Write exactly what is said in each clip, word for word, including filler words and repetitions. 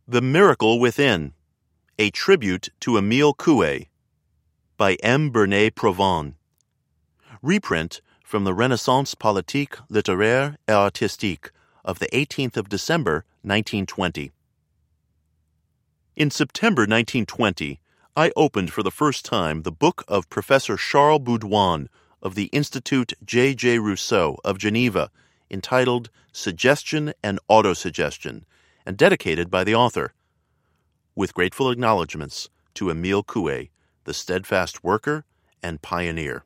The Miracle Within, A Tribute to Émile Coué, by M. Bernet Provin. Reprint from the Renaissance Politique, Littéraire et Artistique of the eighteenth of December, nineteen twenty. In September nineteen twenty, I opened for the first time the book of Professor Charles Baudouin of the Institut J J Rousseau of Geneva, entitled Suggestion and Autosuggestion, and dedicated by the author. With grateful acknowledgments to Émile Coué, the steadfast worker and pioneer.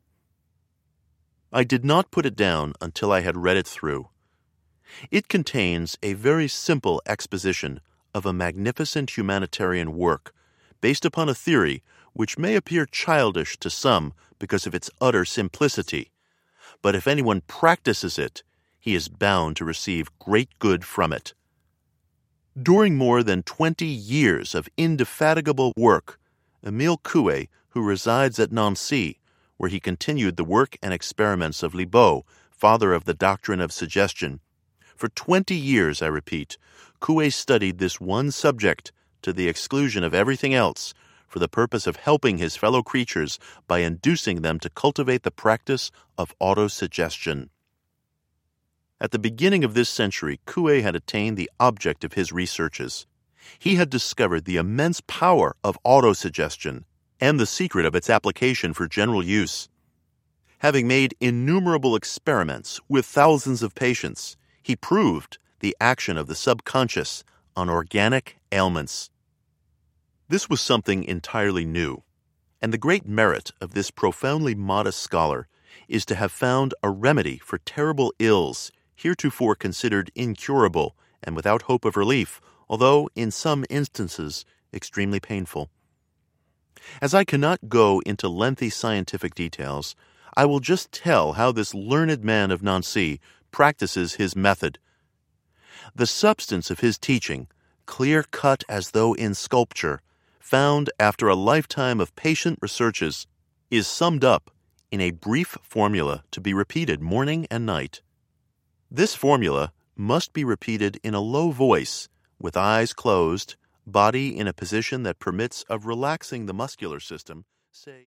I did not put it down until I had read it through. It contains a very simple exposition of a magnificent humanitarian work based upon a theory which may appear childish to some because of its utter simplicity, but if anyone practices it, he is bound to receive great good from it. During more than twenty years of indefatigable work, Émile Coué, who resides at Nancy, where he continued the work and experiments of Libaud, father of the doctrine of suggestion, for twenty years, I repeat, Coué studied this one subject to the exclusion of everything else for the purpose of helping his fellow creatures by inducing them to cultivate the practice of autosuggestion. At the beginning of this century, Coué had attained the object of his researches. He had discovered the immense power of autosuggestion and the secret of its application for general use. Having made innumerable experiments with thousands of patients, he proved the action of the subconscious on organic ailments. This was something entirely new, and the great merit of this profoundly modest scholar is to have found a remedy for terrible ills heretofore considered incurable and without hope of relief, although in some instances extremely painful. As I cannot go into lengthy scientific details, I will just tell how this learned man of Nancy practices his method. The substance of his teaching, clear-cut as though in sculpture, found after a lifetime of patient researches, is summed up in a brief formula to be repeated morning and night. This formula must be repeated in a low voice, with eyes closed, body in a position that permits of relaxing the muscular system, say